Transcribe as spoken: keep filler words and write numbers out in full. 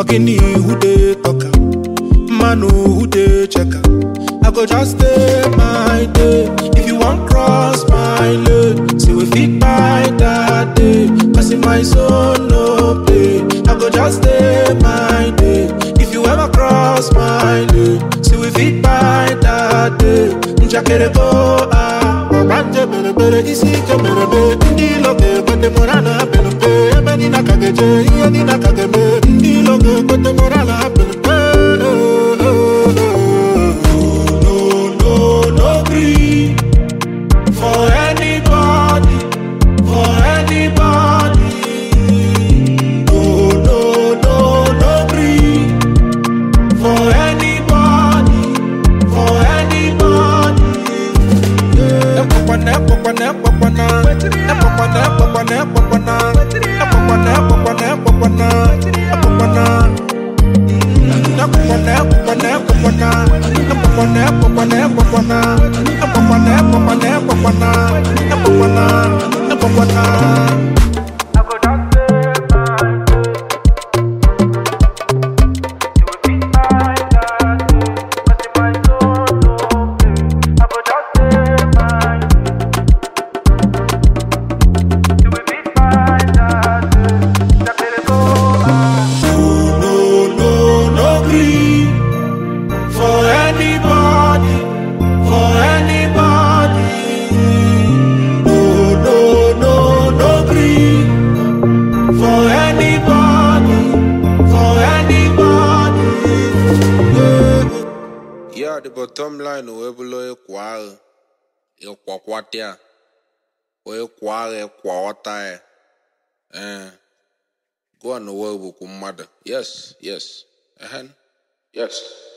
Skinny who they talker, man who they checker. I go just stay my day. If you want cross my leg, see we fit by that day. Cause in my zone no play. I go just stay my day. If you ever cross my leg, see we fit by that day. Njakere go ah, obanje bere bere isi ke bere bere. Ndi loke kote morana bere bere. Ebeni na kageje, yeni na kageme. Ndi loke kote morana bere bere. For anybody, for anybody. No, no, no, no gree. For anybody, for anybody. Epopana, epopana, epopana. Epopana, epopana, epopana. Epopana, epopana, epopana. Epopana. Epopana, epopana, epopana. Epopana, epopana, epopana. Epopana, epopana, epopana. Epopana, epopana. Yeah, the bottom line, we below a quarrel, a quaquatia, or a quarrel, a quarter. Eh, go on the world with mother. Yes, yes, uh-huh. Yes.